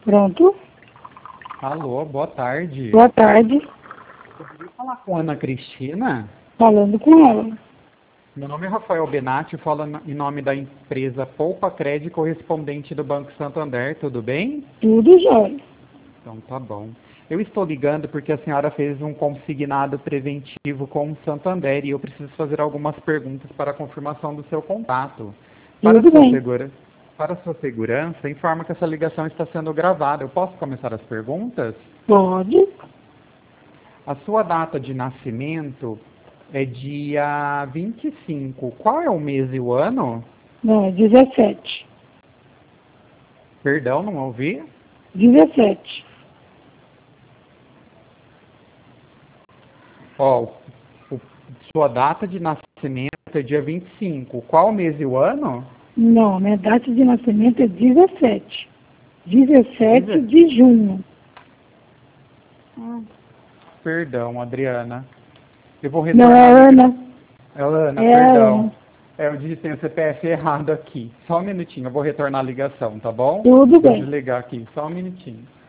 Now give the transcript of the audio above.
Pronto. Alô, boa tarde. Boa tarde. Poderia falar com a Ana Cristina? Falando com ela. Meu nome é Rafael Benatti, falo em nome da empresa Poupa Crédito, correspondente do Banco Santander, tudo bem? Tudo jóia. Então tá bom. Eu estou ligando porque a senhora fez um consignado preventivo com o Santander e eu preciso fazer algumas perguntas para a confirmação do seu contato. Tudo bem. Para sua segurança, informa que essa ligação está sendo gravada. Eu posso começar as perguntas? Pode. A sua data de nascimento é dia 25. Qual é o mês e o ano? Não, 17. Perdão, não ouvi? 17. Ó, sua data de nascimento é dia 25. Qual o mês e o ano? Não, minha data de nascimento é 17. 17 de junho. Perdão, Adriana. Eu vou Não, retornar. é Ana. É Ana, É perdão. Ana. Eu digitei o CPF errado aqui. Só um minutinho, eu vou retornar a ligação, tá bom? Tudo Vou bem. desligar aqui, só um minutinho.